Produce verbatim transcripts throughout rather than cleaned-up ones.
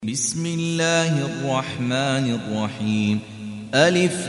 بسم الله الرحمن الرحيم. ألف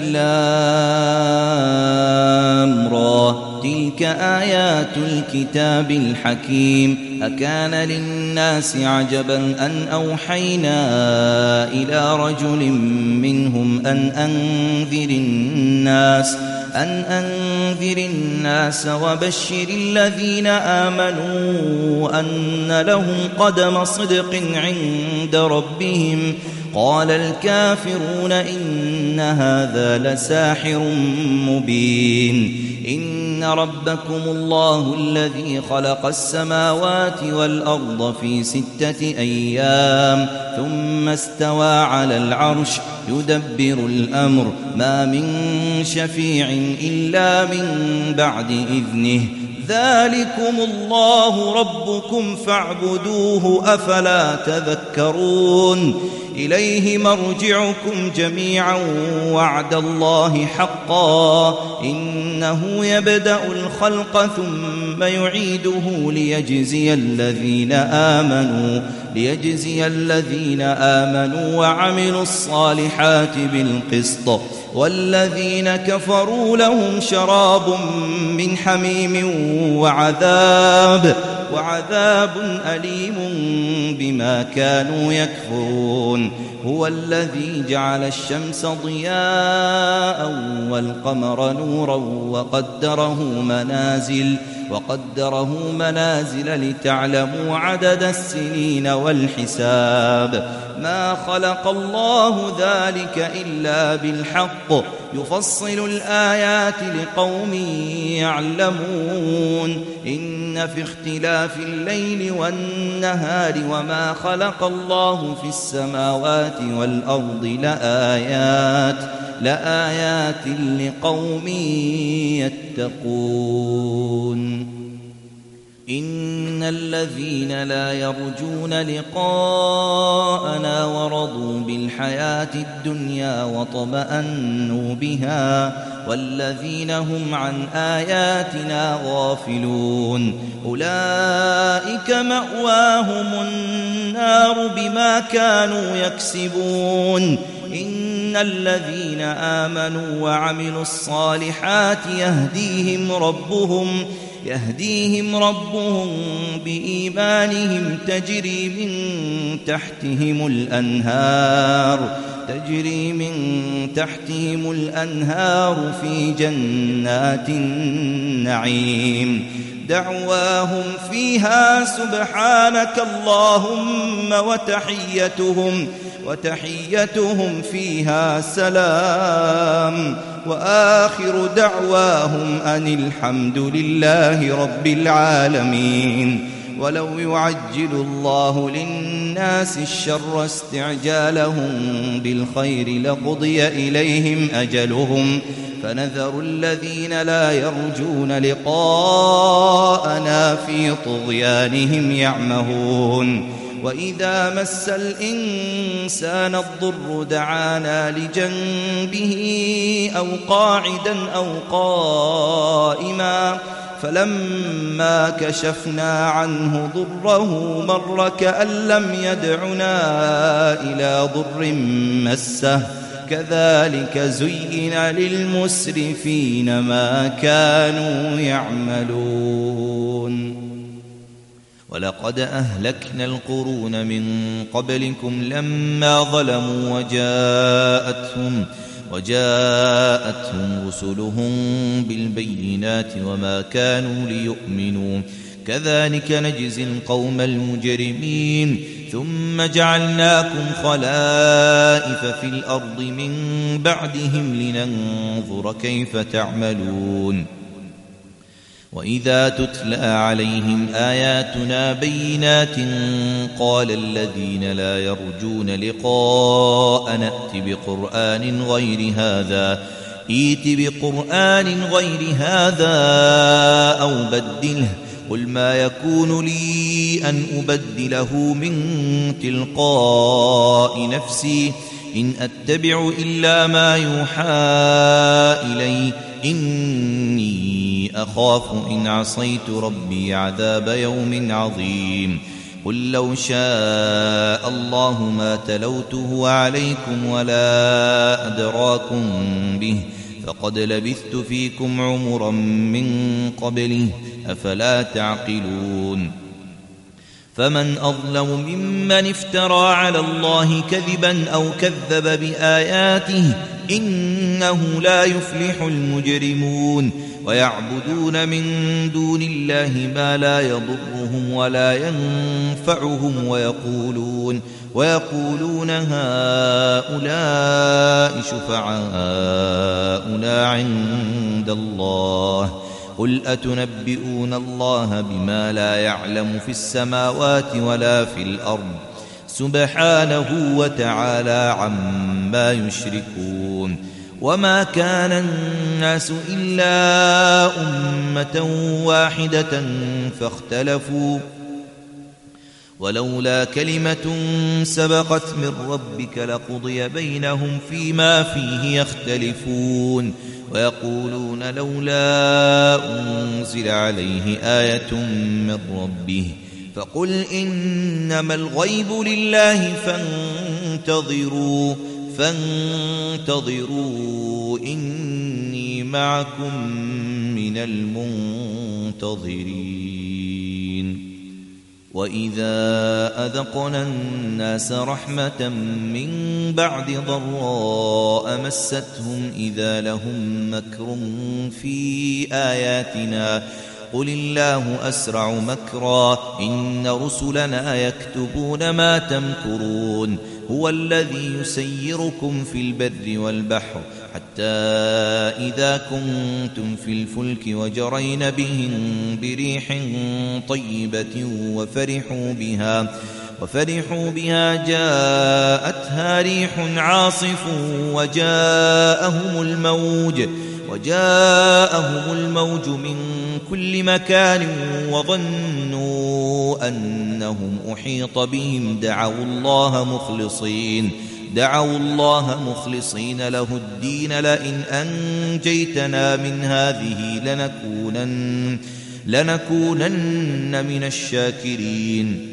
لام را تلك آيات الكتاب الحكيم. أكان للناس عجبا أن أوحينا إلى رجل منهم أن أنذر الناس أن أنذر الناس وبشر الذين آمنوا أن لهم قدم صدق عند ربهم. قال الكافرون إن هذا لساحر مبين. إن ربكم الله الذي خلق السماوات والأرض في ستة أيام ثم استوى على العرش يدبر الأمر ما من شفيع إلا من بعد إذنه. ذلكم الله ربكم فاعبدوه أفلا تذكرون. إليه مرجعكم جميعا وعد الله حقا إنه يبدأ الخلق ثم يعيده ليجزي الذين آمنوا ليجزي الذين آمنوا وعملوا الصالحات بالقسط والذين كفروا لهم شراب من حميم وعذاب وعذاب أليم بما كانوا يكفرون. هو الذي جعل الشمس ضياء والقمر نورا وقدره منازل وقدره منازل لتعلموا عدد السنين والحساب. ما خلق الله ذلك إلا بالحق يفصل الآيات لقوم يعلمون. إن في اختلاف الليل والنهار وما خلق الله في السماوات والأرض لآيات لآيات لقوم يتقون. إن الذين لا يرجون لقاءنا ورضوا بالحياة الدنيا وطمأنوا بها والذين هم عن آياتنا غافلون أولئك مأواهم النار بما كانوا يكسبون. إن الذين آمنوا وعملوا الصالحات يهديهم ربهم يهديهم ربهم بإيمانهم تجري من تحتهم الأنهار تجري من تحتهم الأنهار في جنات النعيم. دعواهم فيها سبحانك اللهم وتحيتهم وتحيتهم فيها سلام وآخر دعواهم أن الحمد لله رب العالمين. ولو يعجل الله للناس الشر استعجالهم بالخير لقضي إليهم أجلهم فنذر الذين لا يرجون لقاءنا في طغيانهم يعمهون. وإذا مس الإنسان الضر دعانا لجنبه أو قاعدا أو قائما فلما كشفنا عنه ضره مر كأن لم يدعنا إلى ضر مسه كذلك زين للمسرفين ما كانوا يعملون. ولقد أهلكنا القرون من قبلكم لما ظلموا وجاءتهم وجاءتهم رسلهم بالبينات وما كانوا ليؤمنوا كذلك نجزي القوم المجرمين. ثم جعلناكم خلائف في الأرض من بعدهم لننظر كيف تعملون. وإذا تتلى عليهم آياتنا بينات قال الذين لا يرجون لقاء نأت بقرآن غير هذا ائت بقرآن غير هذا أو بدله قل ما يكون لي أن أبدله من تلقاء نفسي إن أتبع إلا ما يوحى إلي إني أخاف إن عصيت ربي عذاب يوم عظيم. قل لو شاء الله ما تلوته عليكم ولا أدراكم به فقد لبثت فيكم عمرا من قبله أفلا تعقلون فمن أظلم ممن افترى على الله كذبا أو كذب بآياته إنه لا يفلح المجرمون ويعبدون من دون الله ما لا يضرهم ولا ينفعهم ويقولون ويقولون هؤلاء شفعاؤنا عند الله قل أتنبئون الله بما لا يعلم في السماوات ولا في الأرض سبحانه وتعالى عما يشركون وما كان الناس إلا أمة واحدة فاختلفوا ولولا كلمة سبقت من ربك لقضي بينهم فيما فيه يختلفون ويقولون لولا أنزل عليه آية من ربه فقل إنما الغيب لله فانتظروا فانتظروا إني معكم من المنتظرين وإذا أذقنا الناس رحمة من بعد ضراء مستهم إذا لهم مكر في آياتنا قل الله أسرع مكرا إن رسلنا يكتبون ما تمكرون هو الذي يسيركم في البر والبحر حتى إذا كنتم في الفلك وجرين بهم بريح طيبة وفرحوا بها وفرحوا بها جاءتها ريح عاصف وجاءهم الموج وجاءهم الموج من كل مكان وظنوا أنهم أحيط بهم دعوا الله مخلصين دعوا الله مخلصين له الدين لئن أنجيتنا من هذه لنكونن لنكونن من الشاكرين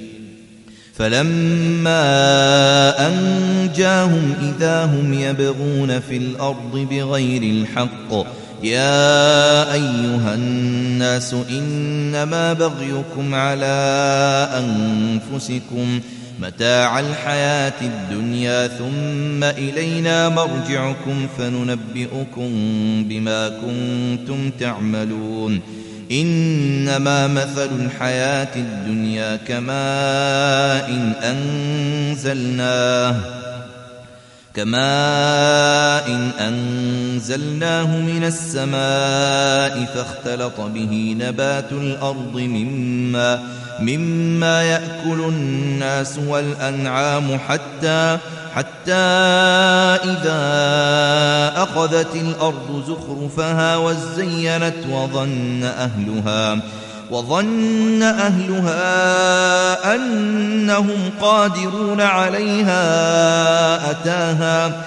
فلما أنجاهم إذا هم يبغون في الأرض بغير الحق يا أيها الناس إنما بغيكم على أنفسكم متاع الحياة الدنيا ثم إلينا مرجعكم فننبئكم بما كنتم تعملون إنما مثل الحياة الدنيا كماء إن أنزلناه كماء إن أنزلناه من السماء فاختلط به نبات الأرض مما مما يأكل الناس والأنعام حتى حتى إذا أخذت الأرض زخرفها وزينت وظن أهلها وظن أهلها أنهم قادرون عليها أتاها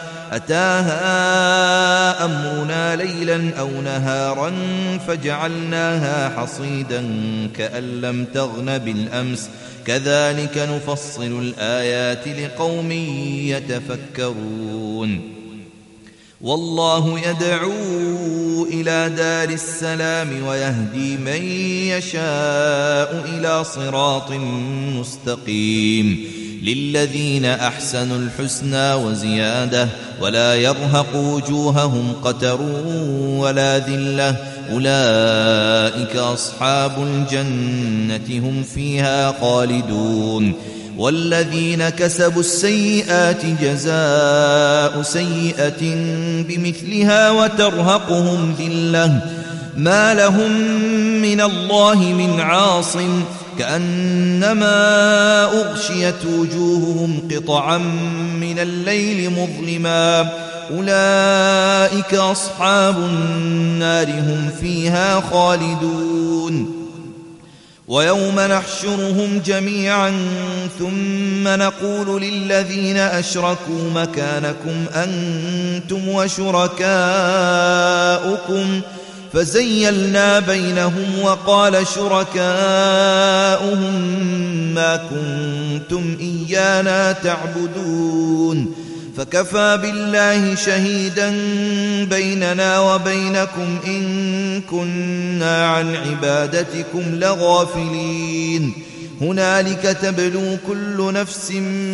أتاها أمرنا ليلا أو نهارا فجعلناها حصيدا كأن لم تغن بالأمس كذلك نفصل الآيات لقوم يتفكرون والله يدعو إلى دار السلام ويهدي من يشاء إلى صراط مستقيم للذين أحسنوا الحسنى وزيادة ولا يرهق وجوههم قتر ولا ذلة أولئك أصحاب الجنة هم فيها خالدون والذين كسبوا السيئات جزاء سيئة بمثلها وترهقهم ذلة ما لهم من الله من عاصم كأنما أغشيت وجوههم قطعا من الليل مظلما أولئك أصحاب النار هم فيها خالدون ويوم نحشرهم جميعا ثم نقول للذين أشركوا مكانكم أنتم وشركاؤكم فزيلنا بينهم وقال شركاؤهم ما كنتم إيانا تعبدون فكفى بالله شهيدا بيننا وبينكم إن كنا عن عبادتكم لغافلين هنالك تبلو كل نفس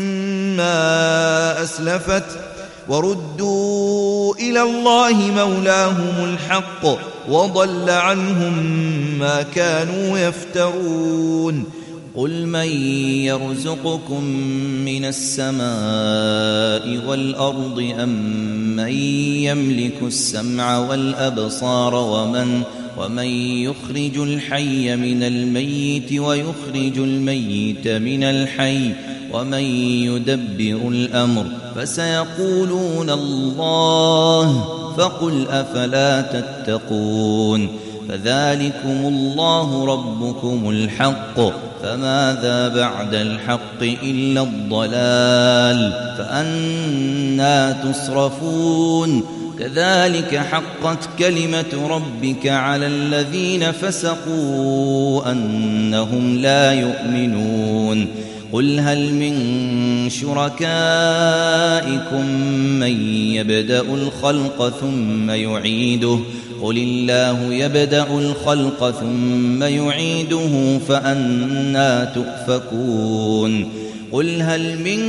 ما أسلفت وردوا إلى الله مولاهم الحق وضل عنهم ما كانوا يفترون قل من يرزقكم من السماء والأرض أم من يملك السمع والأبصار ومن ومن يخرج الحي من الميت ويخرج الميت من الحي ومن يدبر الأمر فسيقولون الله فقل أفلا تتقون فذلكم الله ربكم الحق فماذا بعد الحق إلا الضلال فأنى تصرفون كذلك حقت كلمة ربك على الذين فسقوا أنهم لا يؤمنون قل هل من شركائكم من يبدأ الخلق ثم يعيده قل الله يبدأ الخلق ثم يعيده فأنى تؤفكون قل هل من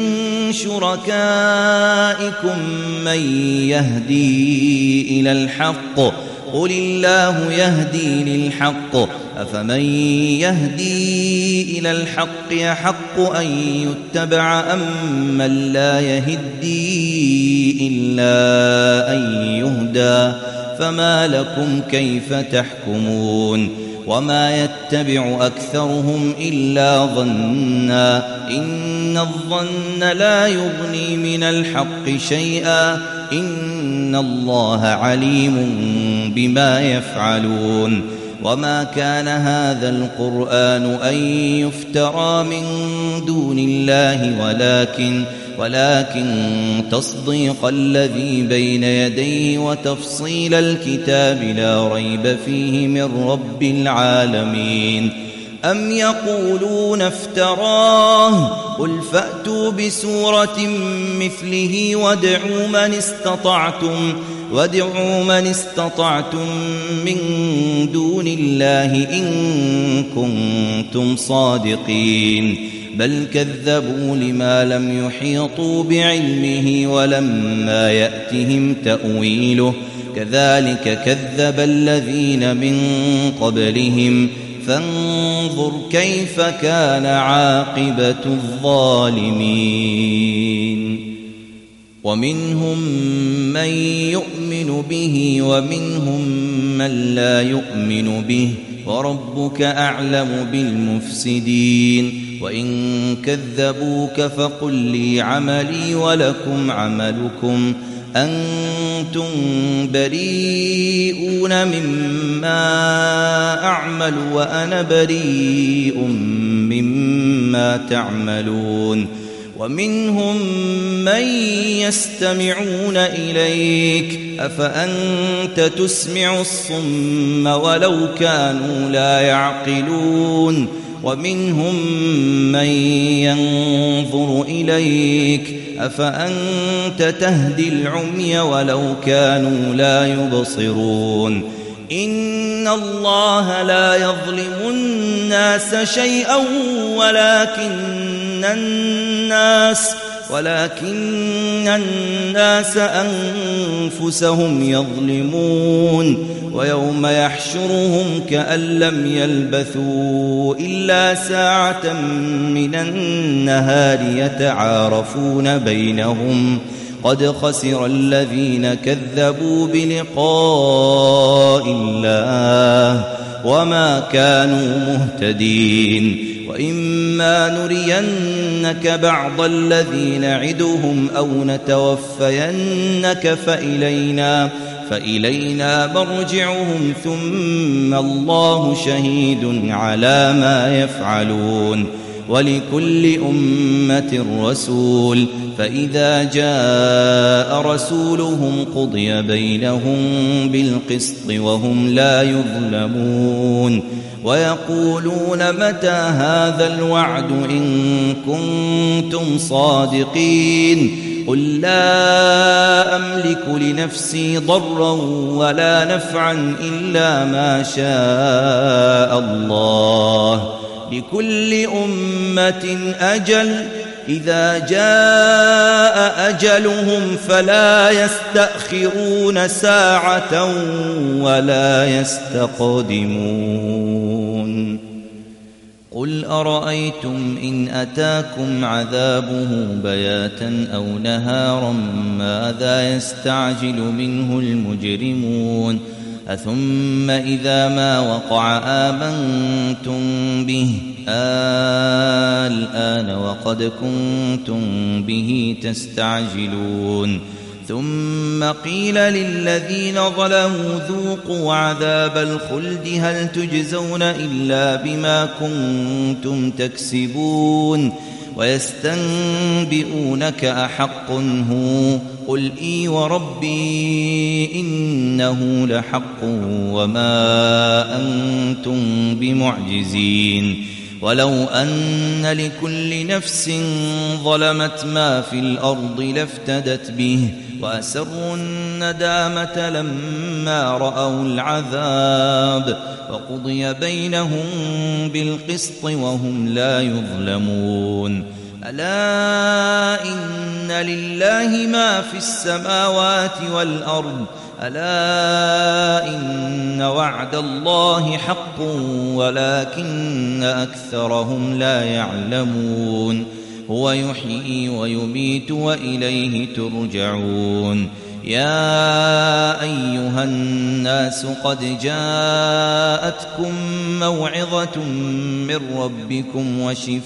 شركائكم من يهدي إلى الحق قل الله يهدي للحق أفمن يهدي إلى الحق يحق أن يتبع أم من لا يهدي إلا أن يهدى فما لكم كيف تحكمون وما يتبع أكثرهم إلا ظنا إن الظن لا يغني من الحق شيئا إن الله عليم بما يفعلون وما كان هذا القرآن أن يفترى من دون الله ولكن ولكن تصديق الذي بين يديه وتفصيل الكتاب لا ريب فيه من رب العالمين أم يقولون افتراه قل فأتوا بسورة مثله وادعوا من استطعتم وادعوا من استطعتم من دون الله إن كنتم صادقين بل كذبوا لما لم يحيطوا بعلمه ولما يأتهم تأويله كذلك كذب الذين من قبلهم فانظر كيف كان عاقبة الظالمين ومنهم من يؤمن به ومنهم من لا يؤمن به وربك أعلم بالمفسدين وإن كذبوك فقل لي عملي ولكم عملكم أنتم بريئون مما أعمل وأنا بريء مما تعملون ومنهم من يستمعون إليك أفأنت تسمع الصم ولو كانوا لا يعقلون ومنهم من ينظر إليك أفأنت تهدي العمي ولو كانوا لا يبصرون إن الله لا يظلم الناس شيئا ولكن الناس ولكن الناس أنفسهم يظلمون ويوم يحشرهم كأن لم يلبثوا إلا ساعة من النهار يتعارفون بينهم قد خسر الذين كذبوا بلقاء الله وما كانوا مهتدين وإما نرينك بعض الذي نعدهم أو نتوفينك فإلينا فإلينا مرجعهم ثم الله شهيد على ما يفعلون ولكل أمة رسول فإذا جاء رسولهم قضي بينهم بالقسط وهم لا يظلمون ويقولون متى هذا الوعد إن كنتم صادقين قل لا أملك لنفسي ضرا ولا نفعا إلا ما شاء الله لكل أمة أجل إذا جاء أجلهم فلا يستأخرون ساعة ولا يستقدمون قل أرأيتم إن أتاكم عذابه بياتا أو نهارا ماذا يستعجل منه المجرمون أثم إذا ما وقع آمنتم به الآن وقد كنتم به تستعجلون ثم قيل للذين ظلموا ذوقوا عذاب الخلد هل تجزون إلا بما كنتم تكسبون ويستنبئونك أحق هو قل إي وربي إنه لحق وما أنتم بمعجزين ولو أن لكل نفس ظلمت ما في الأرض لافتدت به وأسروا الندامة لما رأوا العذاب وقضي بينهم بالقسط وهم لا يظلمون ألا إن لله ما في السماوات والأرض ألا إن وعد الله حق ولكن أكثرهم لا يعلمون هو يحيي ويميت وإليه ترجعون يا أيها الناس قد جاءتكم موعظة من ربكم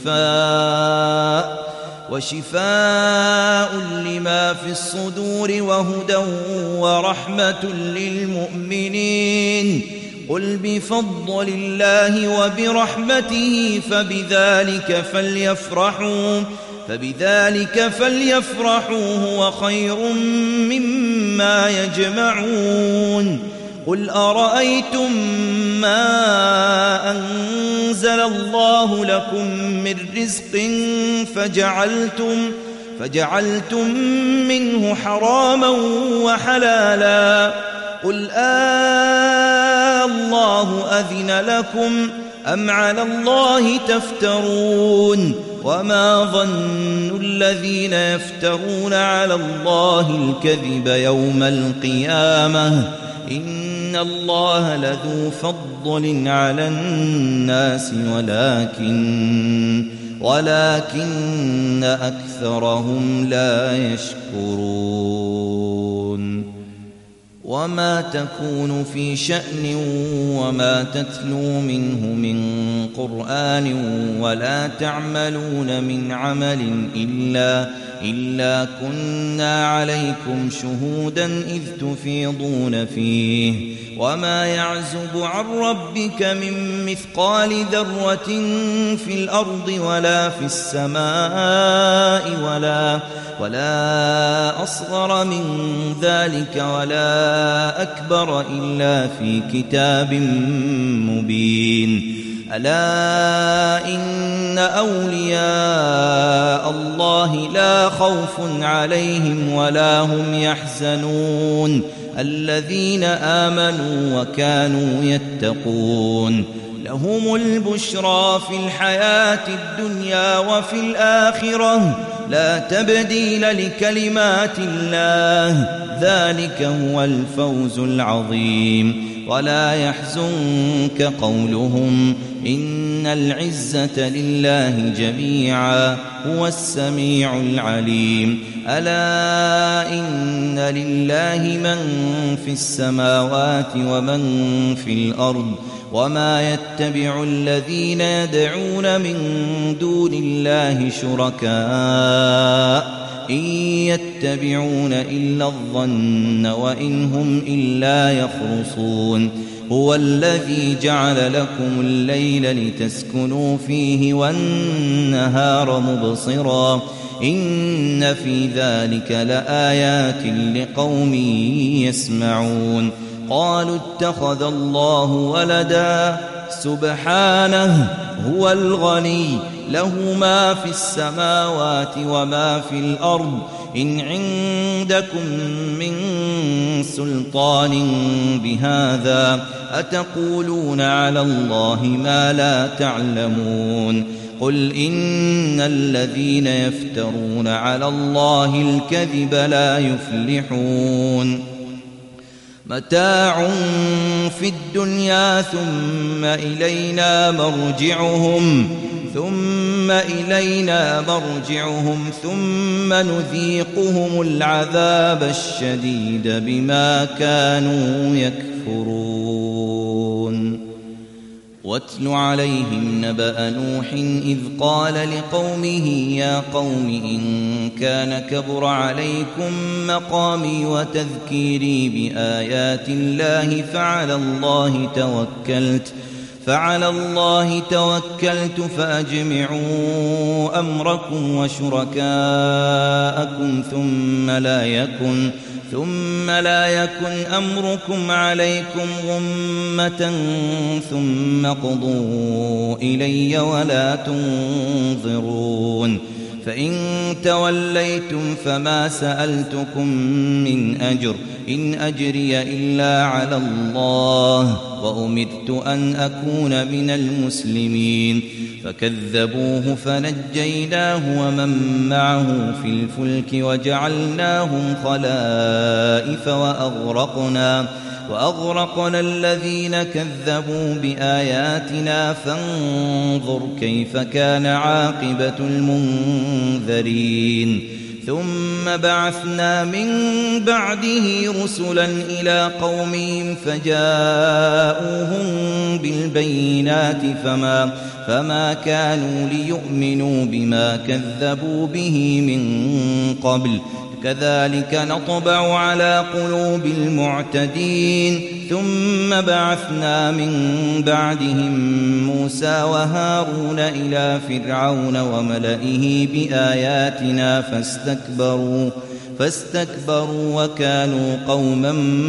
وشفاء وشفاء لما في الصدور وهدى ورحمة للمؤمنين قل بفضل الله وبرحمته فبذلك فليفرحوا فبذلك فليفرحوا هو خير مما يجمعون قل أرأيتم ما أنزل الله لكم من رزق فجعلتم فجعلتم منه حراما وحلالا قل آه الله أذن لكم أم على الله تفترون وما ظن الذين يفترون على الله الكذب يوم القيامة إن الله لذو فضل على الناس ولكن ولكن أكثرهم لا يشكرون وما تكون في شأن وما تتلو منه من قرآن ولا تعملون من عمل إلا إلا كنا عليكم شهودا إذ تفيضون فيه وما يعزب عن ربك من مثقال ذرة في الأرض ولا في السماء ولا ولا أصغر من ذلك ولا أكبر إلا في كتاب مبين ألا إن أولياء الله لا خوف عليهم ولا هم يحزنون الذين آمنوا وكانوا يتقون لهم البشرى في الحياة الدنيا وفي الآخرة لا تبديل لكلمات الله ذلك هو الفوز العظيم ولا يحزنك قولهم إن العزة لله جميعا هو السميع العليم ألا إن لله من في السماوات ومن في الأرض وما يتبع الذين يدعون من دون الله شركاء إن يتبعون إلا الظن وإن هم إلا يخرصون هو الذي جعل لكم الليل لتسكنوا فيه والنهار مبصرا إن في ذلك لآيات لقوم يسمعون. قالوا اتخذ الله ولدا سبحانه هو الغني له ما في السماوات وما في الأرض إن عندكم من سلطان بهذا أتقولون على الله ما لا تعلمون. قل إن الذين يفترون على الله الكذب لا يفلحون. متاع في الدنيا ثم إلينا مرجعهم ثم إلينا مرجعهم ثم نذيقهم العذاب الشديد بما كانوا يكفرون. واتل عليهم نبأ نوح إذ قال لقومه يا قوم إن كان كبر عليكم مقامي وتذكيري بآيات الله فعلى الله توكلت فعلى الله توكلت فأجمعوا أمركم وشركاءكم ثم لا يكن ثم لا يكن أمركم عليكم غمة ثم اقضوا إلي ولا تنظرون. فإن توليتم فما سألتكم من أجر إن أجري إلا على الله وأمرت أن أكون من المسلمين. فكذبوه فنجيناه ومن معه في الفلك وجعلناهم خلائف وأغرقنا وأغرقنا الذين كذبوا بآياتنا فانظر كيف كان عاقبة المنذرين. ثم بعثنا من بعده رسلا إلى قومهم فجاءوهم بالبينات فما, فما كانوا ليؤمنوا بما كذبوا به من قبل كذلك نطبع على قلوب المعتدين. ثم بعثنا من بعدهم موسى وهارون إلى فرعون وملئه بآياتنا فاستكبروا فاستكبروا وكانوا قوما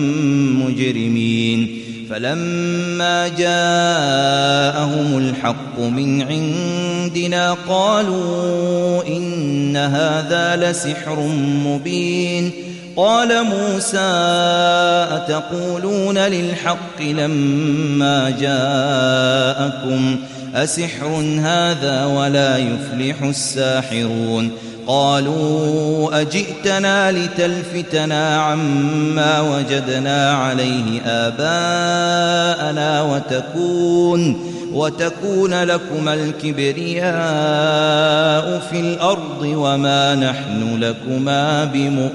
مجرمين. فلما جاءهم الحق من عندنا قالوا إن هذا لسحر مبين. قال موسى أتقولون للحق لما جاءكم أسحر هذا ولا يفلح الساحرون. قالوا أجئتنا لتلفتنا عما وجدنا عليه آباءنا وتكون وتكون لكما الكبرياء في الأرض وما نحن لكما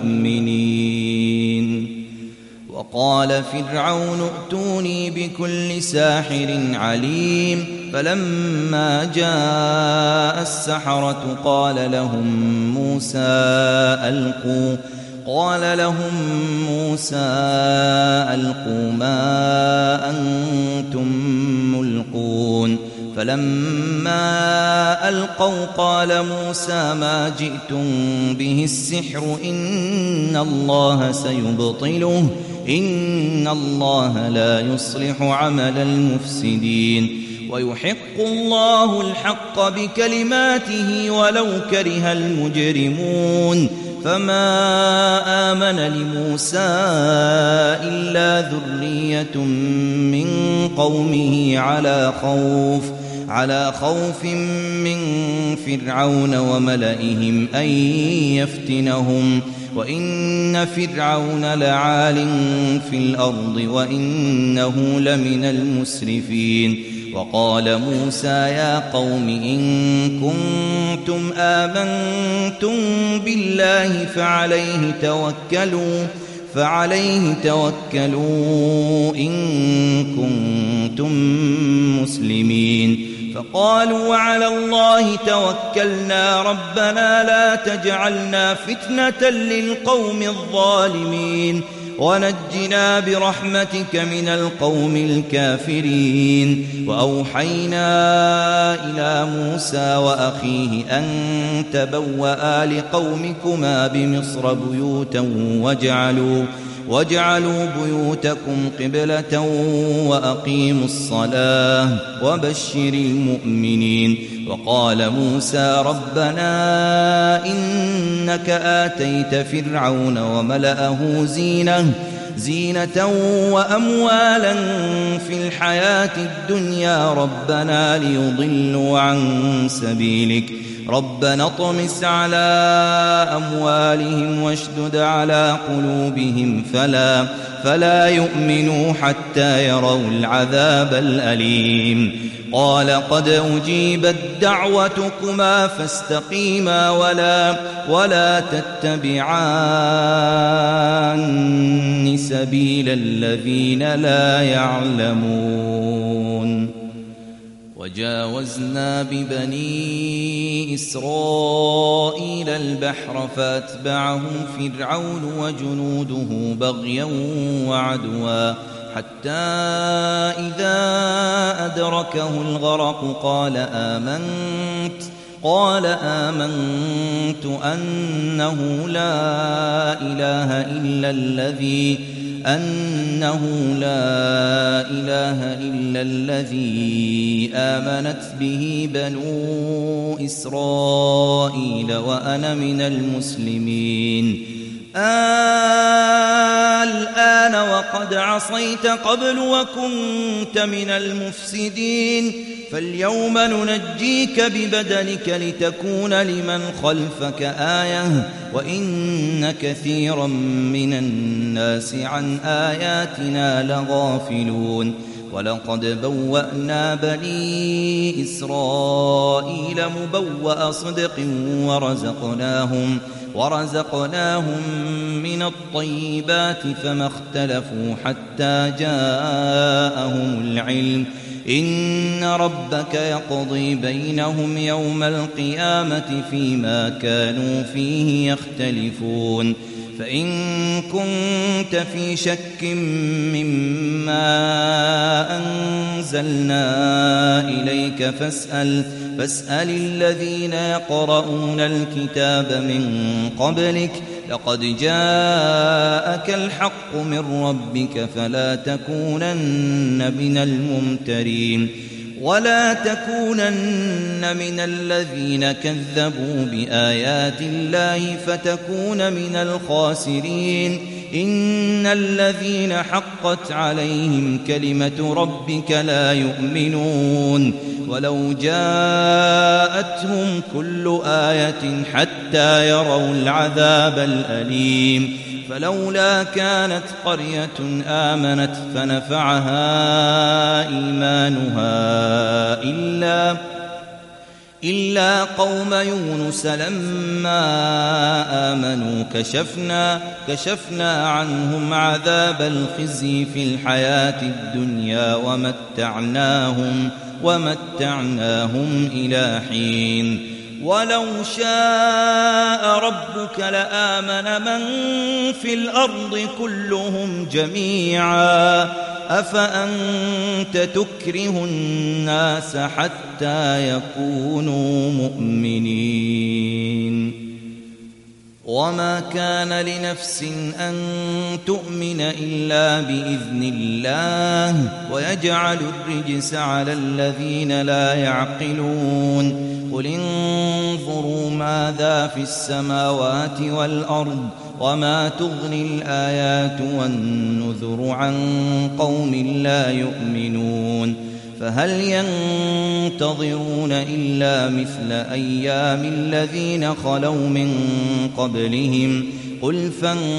بمؤمنين. وقال فرعون ائتوني بكل ساحر عليم. فلما جاء السحرة قال لهم موسى ألقوا قال لهم موسى ألقوا ما أنتم ملقون. فلما ألقوا قال موسى ما جئتم به السحر إن الله سيبطله إن الله لا يصلح عمل المفسدين. ويحق الله الحق بكلماته ولو كره المجرمون. فما آمن لموسى إلا ذرية من قومه على خوف على خوف من فرعون وملئهم أن يفتنهم وإن فرعون لعال في الأرض وإنه لمن المسرفين. وقال موسى يا قوم إن كنتم آمنتم بالله فعليه توكلوا فعليه توكلوا إن كنتم مسلمين. فقالوا وعلى الله توكلنا ربنا لا تجعلنا فتنة للقوم الظالمين ونجنا برحمتك من القوم الكافرين. وأوحينا إلى موسى وأخيه أن تبوأ لقومكما بمصر بيوتا واجعلوا واجعلوا بيوتكم قبلة وأقيموا الصلاة وبشر المؤمنين. وقال موسى ربنا إنك آتيت فرعون وملأه زينة زينة وأموالا في الحياة الدنيا ربنا ليضلوا عن سبيلك ربنا اطمس على أموالهم واشدد على قلوبهم فلا, فلا يؤمنوا حتى يروا العذاب الأليم. قال قد أجيبت دعوتكما فاستقيما ولا, ولا تتبعان سبيل الذين لا يعلمون. وجاوزنا ببني إسرائيل البحر فأتبعهم فرعون وجنوده بغيا وعدوا حتى إذا أدركه الغرق قال آمنت قال آمنت أنه لا إله إلا الذي أنه لا إله إلا الذي آمنت به بنو إسرائيل وأنا من المسلمين. الآن وقد عصيت قبل وكنت من المفسدين فاليوم ننجيك ببدنك لتكون لمن خلفك آية وإن كثيرا من الناس عن آياتنا لغافلون. ولقد بوأنا بني إسرائيل مبوأ صدق ورزقناهم ورزقناهم من الطيبات فما اختلفوا حتى جاءهم العلم إن ربك يقضي بينهم يوم القيامة فيما كانوا فيه يختلفون. فإن كنت في شك مما أنزلنا إليك فاسأل, فاسأل الذين يقرؤون الكتاب من قبلك لقد جاءك الحق من ربك فلا تكونن من الممترين ولا تكونن من الذين كذبوا بآيات الله فتكون من الخاسرين. إن الذين حقت عليهم كلمة ربك لا يؤمنون ولو جاءتهم كل آية حتى يروا العذاب الأليم. فلولا كانت قرية آمنت فنفعها إيمانها إلا, إلا قوم يونس لما آمنوا كشفنا, كشفنا عنهم عذاب الخزي في الحياة الدنيا ومتعناهم, ومتعناهم إلى حين. ولو شاء ربك لآمن من في الأرض كلهم جميعا أفأنت تكره الناس حتى يكونوا مؤمنين. وما كان لنفس أن تؤمن إلا بإذن الله ويجعل الرجس على الذين لا يعقلون. قل انظروا ماذا في السماوات والأرض وما تغني الآيات والنذر عن قوم لا يؤمنون. فهل ينتظرون إلا مثل أيام الذين خلوا من قبلهم قل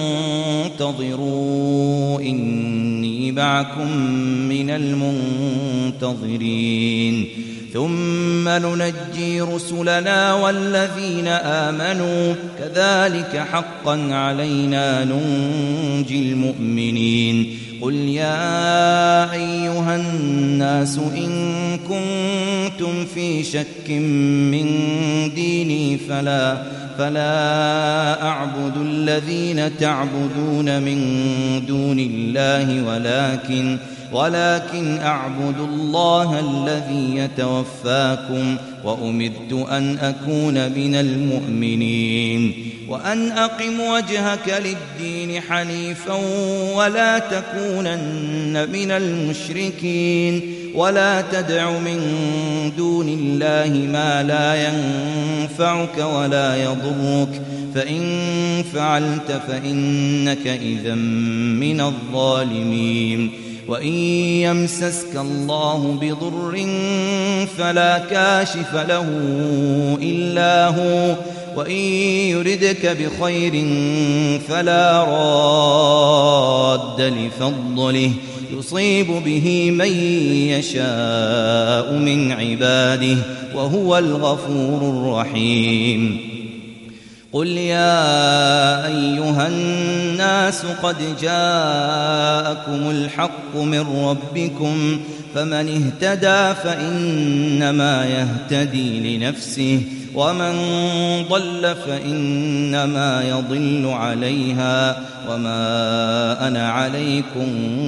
فانتظروا إني معكم من المنتظرين. ثم ننجي رسلنا والذين آمنوا كذلك حقا علينا ننجي المؤمنين قل يا أيها الناس إن كنتم في شك من ديني فلا فلا أعبد الذين تعبدون من دون الله ولكن ولكن أعبد الله الذي يتوفاكم وأمرت أن أكون من المؤمنين وأن أقم وجهك للدين حنيفا ولا تكونن من المشركين ولا تدع من دون الله ما لا ينفعك ولا يضرك فإن فعلت فإنك إذا من الظالمين وإن يمسسك الله بضر فلا كاشف له إلا هو وإن يردك بخير فلا راد لفضله يصيب به من يشاء من عباده وهو الغفور الرحيم قل يا أيها الناس قد جاءكم الحق من ربكم فمن اهتدى فإنما يهتدي لنفسه ومن ضل فإنما يضل عليها وما أنا عليكم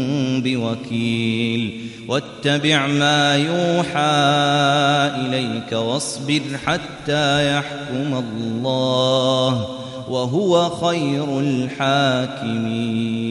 بوكيل واتبع ما يوحى إليك واصبر حتى يحكم الله وهو خير الحاكمين.